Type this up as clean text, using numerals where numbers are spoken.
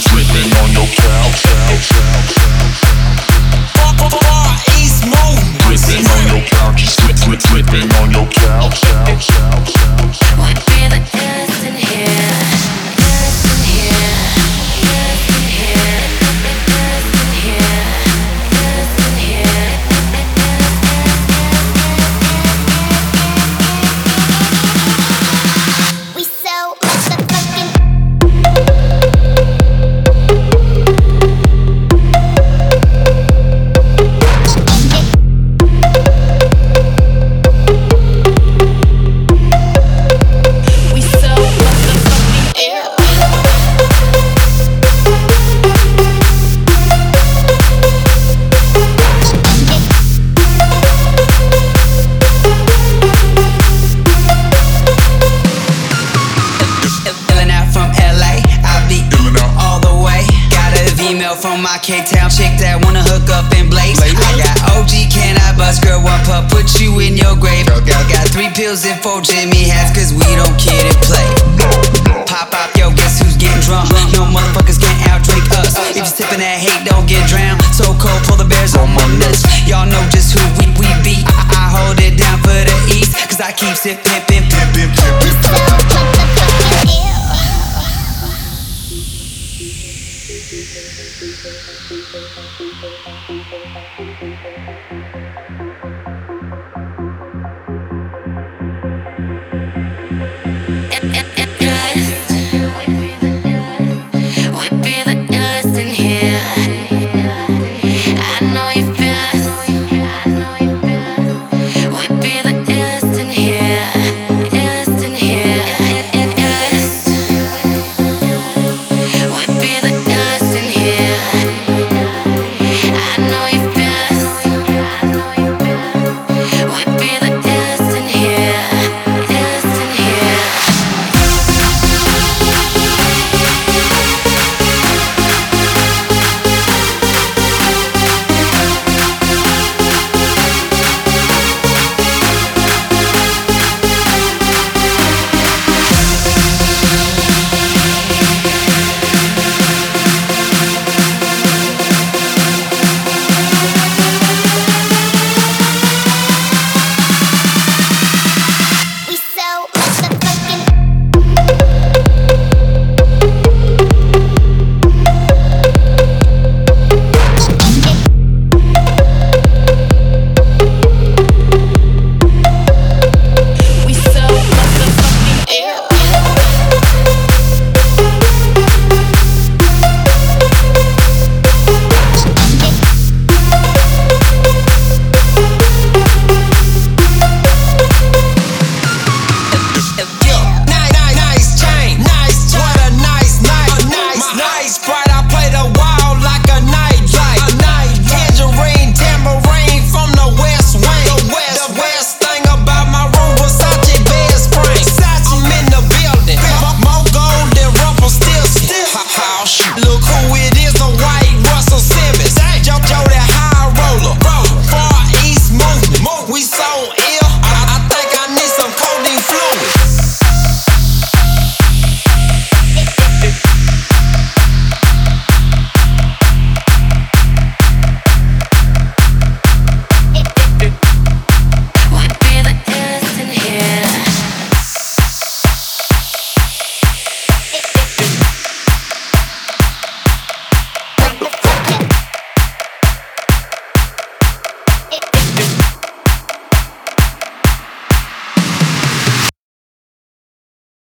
dripping on your couch. East Mode, Dripping on your couch, dripping on your couch. Would be the illest in here, illest in here, illest in here, illest in here, illest in here. We so motherfucking. From my K-Town chick that wanna hook up and blaze. I got OG, can I bust? Girl, one puff, put you in your grave. Got 3 pills and 4 Jimmy hats, cause we don't kid and play. Pop out, yo, guess who's getting drunk? No motherfuckers can't outdrink us. If you're sipping that hate, don't get drowned. So cold, pull the bears on my nuts. Y'all know just who we be. I hold it down for the east, cause I keep it pimpin', pimpin', pimpin'. Ew.